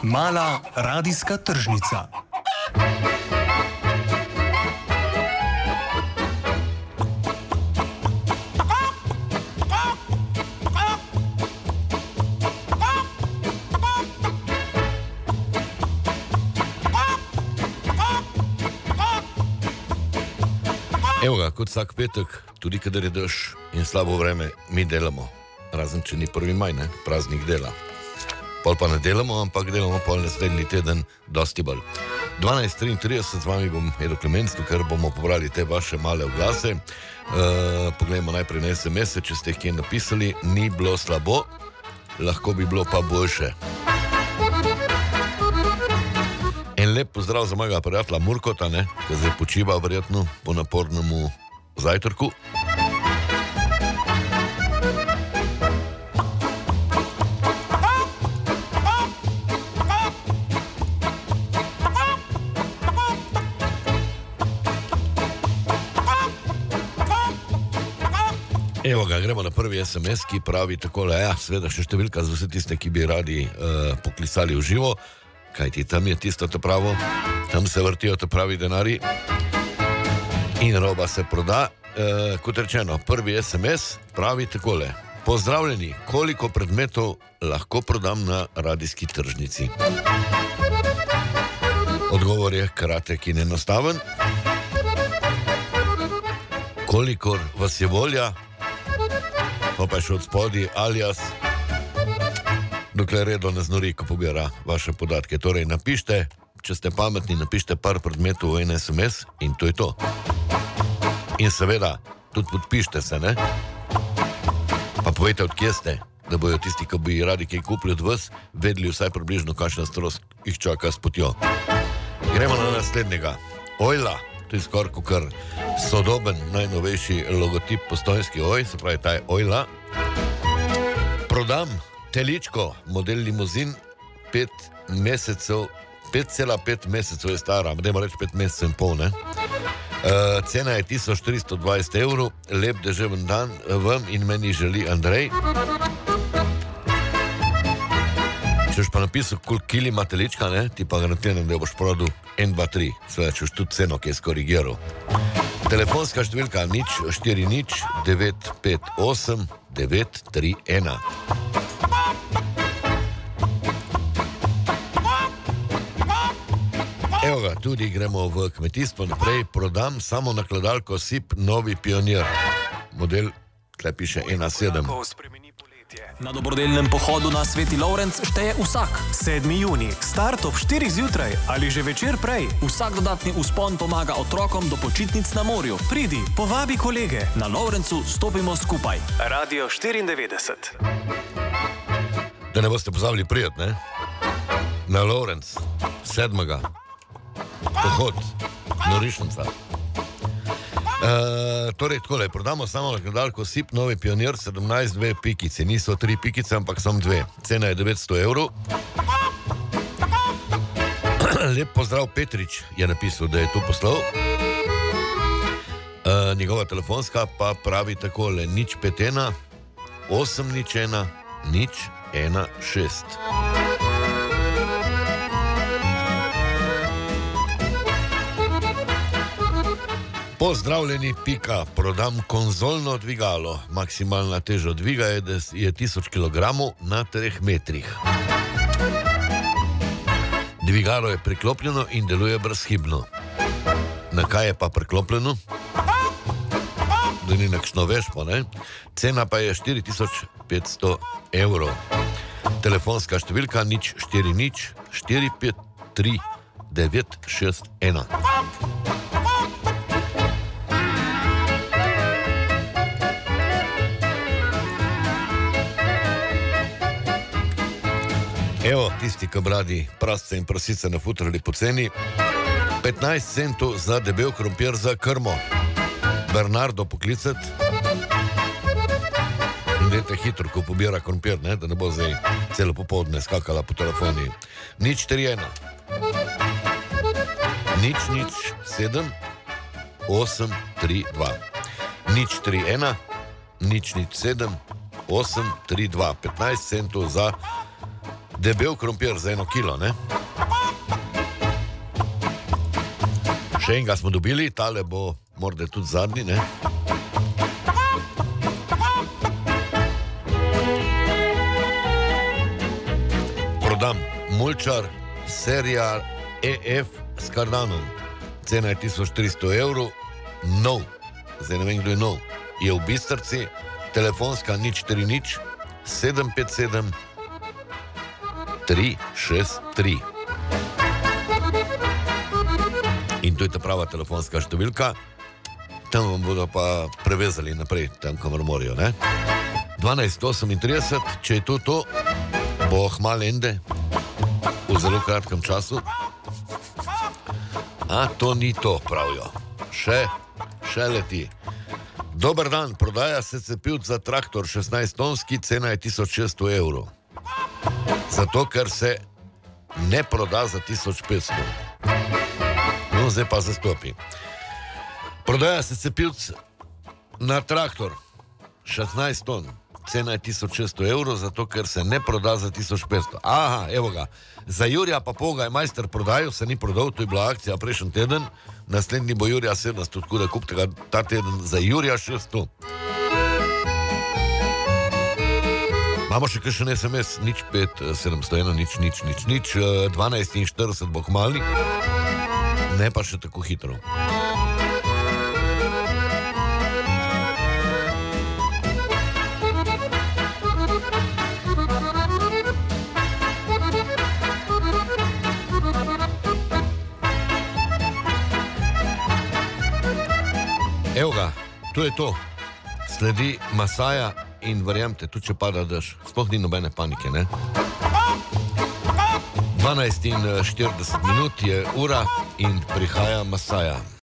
Mala radijska tržnica. Evo ga, kot vsak petek, tudi kadar je dež in slabo vreme, mi delamo. Razen, če ni 1. maj, ne? Praznik dela. Pol pa ne delamo, ampak delamo pol naslednji teden dosti bolj. 12:33 z vami bom Edo Klemenc, ker bomo pobrali te vaše male oglase. Poglejmo najprej na SMS-e, če ste jih kje napisali. Ni bilo slabo, lahko bi bilo pa boljše. En lep pozdrav za mojega prijatelja Murkota, ne, ki zdaj počiva verjetno po napornemu zajtrku. Evo ga, gremo na prvi SMS, ki pravi takole, seveda še številka za vse tiste, ki bi radi poklicali v živo. Kajti tam je tisto to pravo, tam se vrtijo to pravi denari in roba se proda. Kot rečeno, prvi SMS pravi takole. Pozdravljeni, koliko predmetov lahko prodam na radijski tržnici? Odgovor je kratek in enostaven. Kolikor vas je volja, pa je še od spodaj alias, dokler redo ne znori, ko pobira vaše podatke. Torej, napište, če ste pametni, napište par predmetov v en SMS in to je to. In seveda, tudi podpište se, ne? Pa povejte, od kje ste, da bojo tisti, ki bi radi kaj kupili od vas, vedeli vsaj približno, kakšna strost jih čaka s potjo. Gremo na naslednjega. Ojla, to je skoraj kar sodoben, najnovejši logotip Postojnski oj, se pravi, ta je Ojla. Prodam teličko, model limuzin, 5,5 mesecev je stara, dajmo reči 5 mesecev in pol, ne? Cena je 1420 evrov, lep deževen dan vam in meni želi Andrej. Če boš pa napisal, koliko kili ima telička, ne? Ti pa garantiram, da boš prodal 1, 2, 3, seveda, če boš tudi ceno, ki je skorigiral. Telefonska številka 040 958 931. Evo ga, tudi gremo v kmetijstvo naprej. Prodam samo nakladalko SIP Novi Pionir. Model, tle piše 1.7. Na dobrodelnem pohodu na Sveti Lovrenc šteje vsak. 7. juni, start ob 4 zjutraj ali že večer prej. Vsak dodatni vzpon pomaga otrokom do počitnic na morju. Pridi, povabi kolege. Na Lovrencu stopimo skupaj. Radio 94. Da ne boste pozabili prijeti, ne? Na Lovrenc, 7. Pohod, Norišnica. Torej, takole, prodamo samo nakladalko SIP Novi Pionir 17 pikice. Niso 3 pikice, ampak samo 2. Cena je 900 evrov. Lep pozdrav, Petrič je napisal, da je to poslal. Njegova telefonska pa pravi takole, 051 801 016. Pozdravljeni, pika, prodam konzolno dvigalo. Maksimalna teža dviga je 1000 kg na 3 metrih. Dvigalo je priklopljeno in deluje brezhibno. Na kaj je pa priklopljeno? Da ni nekšno vešpo, ne? Cena pa je 4500 evrov. Telefonska številka 040 453 961. Evo, tisti, ki bradi prasce in prasice nafutrali poceni. 15 centov za debel krompir za krmo. Bernardo poklicati. In dajte hitro, ko pobira krompir, ne? Da ne bo zdaj celo popoldne skakala po telefoni. 041 007 832. 031 007 832. 15 centov za debel krompir za 1 kilo, ne? Še enega smo dobili, tale bo morda tudi zadnji, ne? Prodam mulčar, serija EF s kardanom. Cena je 1300 evrov, nov, zdaj ne vem, kdo je nov. Je v Bistrci, telefonska 040 757 363. In to je ta prava telefonska številka, tam vam bodo pa prevezali naprej, tam kamor morajo, ne? 12:38, če je to, bo Hmalende v zelo kratkem času. A to ni to, pravijo. Še leti. Dober dan, prodaja se cepivc za traktor 16-tonski, cena je 1600 evrov. Zato, ker se ne proda za 1500. No, zdaj pa zastopi. Prodaja se cepivc na traktor 16 ton, cena je 1600 evrov, zato, ker se ne proda za 1500. Aha, evo ga. Za Jurija Papoga je majster prodajal, se ni prodal, to je bila akcija prejšnji teden, naslednji bo Jurija 700, tako da kupite ga ta teden za Jurija 600. Imamo še kakšen SMS, 05 701 000 12:40 bo kmalu, ne pa še tako hitro. Evo ga, to je to. Sledi Masaja in verjamete, tudi če pada dež, sploh ni nobene panike, ne? 12:40 je ura in prihaja Masaja.